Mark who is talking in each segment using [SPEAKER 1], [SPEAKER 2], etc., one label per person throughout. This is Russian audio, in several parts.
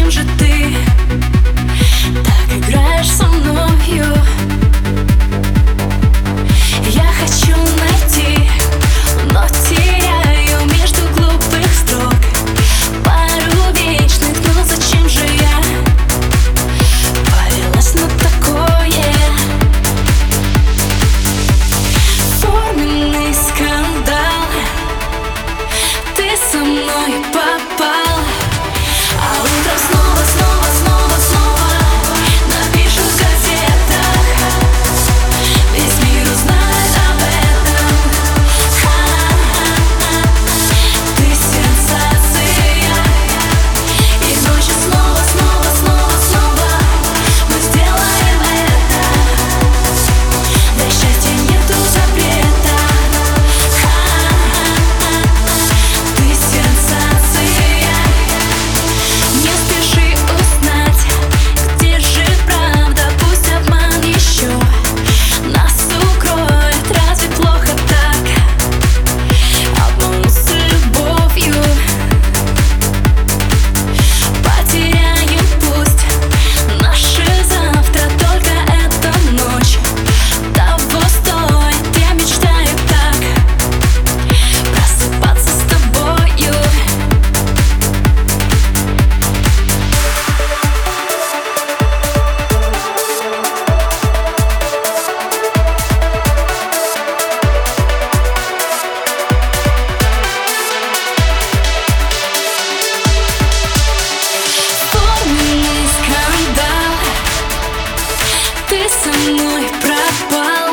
[SPEAKER 1] зачем же ты так играешь со мною? Я хочу найти, но теряю между глупых строк пару вечных. Но зачем же я повелась на такое? Форменный скандал, ты со мной попал, а утром снова напишу в газетах. Весь мир узнает об этом. Ты сенсация. И ночью снова мы сделаем это. Для счастья нету запрета. Ты сенсация. Не спеши узнать, где же правда, пусть обман еще нас укроет. Разве плохо так обмануться любовью? Потеряем пусть наше завтра, только эта ночь того стоит. Я мечтаю так просыпаться с тобою. Форменный скандал, ты со мной пропал,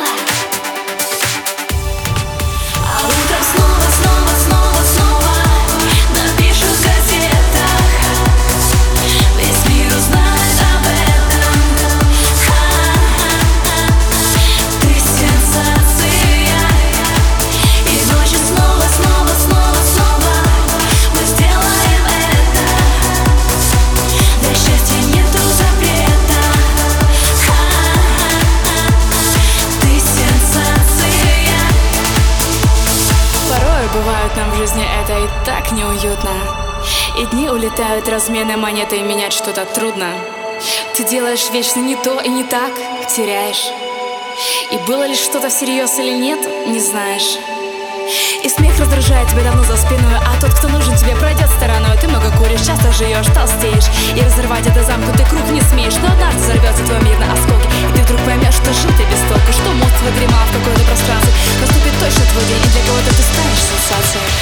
[SPEAKER 1] а утром снова напишу в газетах. Весь мир узнает об этом. Ты сенсация. И ночью снова мы сделаем это. Для счастья нету запрета. Ты сенсация.
[SPEAKER 2] Порой бывает нам в жизни это и так неуютно. И дни улетают, размены монеты, и менять что-то трудно. Ты делаешь вечно не то и не так, теряешь. И было ли что-то всерьез или нет, не знаешь. И смех раздражает тебя давно за спиной, а тот, кто нужен тебе, пройдет стороной. Ты много куришь, часто живешь, толстеешь, и разрывать это замкнутый круг не смеешь. Но однажды взорвется твой мир на осколки, и ты вдруг поймешь, что жил ты без толку, что мозг твой дремал в какое-то пространстве. Наступит точно твой день, и для кого-то ты станешь сенсацией.